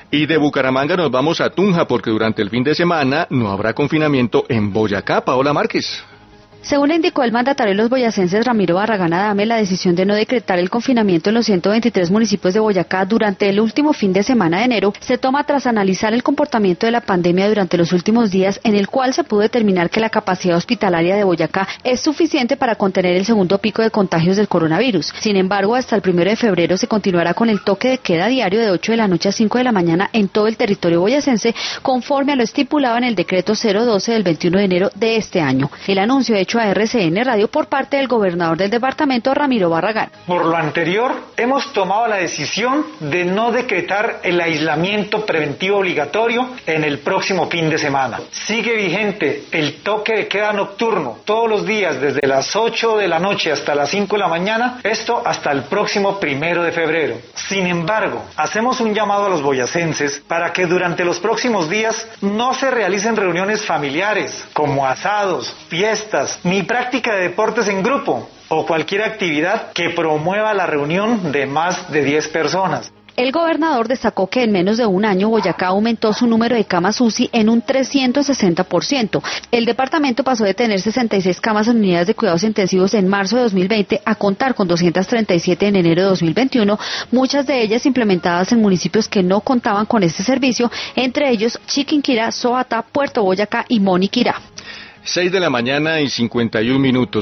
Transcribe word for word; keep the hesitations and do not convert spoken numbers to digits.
Y de Bucaramanga nos vamos a Tunja porque durante el fin de semana no habrá confinamiento en Boyacá. Paola Márquez. Según le indicó el mandatario de los boyacenses Ramiro Barragán Adame, la decisión de no decretar el confinamiento en los ciento veintitrés municipios de Boyacá durante el último fin de semana de enero se toma tras analizar el comportamiento de la pandemia durante los últimos días, en el cual se pudo determinar que la capacidad hospitalaria de Boyacá es suficiente para contener el segundo pico de contagios del coronavirus. Sin embargo, hasta el primero de febrero se continuará con el toque de queda diario de ocho de la noche a cinco de la mañana en todo el territorio boyacense, conforme a lo estipulado en el decreto cero doce del veintiuno de enero de este año. El anuncio hecho a R C N Radio por parte del gobernador del departamento, Ramiro Barragán. Por lo anterior, hemos tomado la decisión de no decretar el aislamiento preventivo obligatorio en el próximo fin de semana. Sigue vigente el toque de queda nocturno todos los días desde las ocho de la noche hasta las cinco de la mañana, esto hasta el próximo primero de febrero. Sin embargo, hacemos un llamado a los boyacenses para que durante los próximos días no se realicen reuniones familiares como asados, fiestas, ni prácticas de deportes en grupo o cualquier actividad que promueva la reunión de más de diez personas. El gobernador destacó que en menos de un año Boyacá aumentó su número de camas U C I en un trescientos sesenta por ciento. El departamento pasó de tener sesenta y seis camas en unidades de cuidados intensivos en marzo de dos mil veinte a contar con doscientas treinta y siete en enero de dos mil veintiuno, muchas de ellas implementadas en municipios que no contaban con este servicio, entre ellos Chiquinquirá, Soatá, Puerto Boyacá y Moniquirá. Seis de la mañana y cincuenta y un minutos.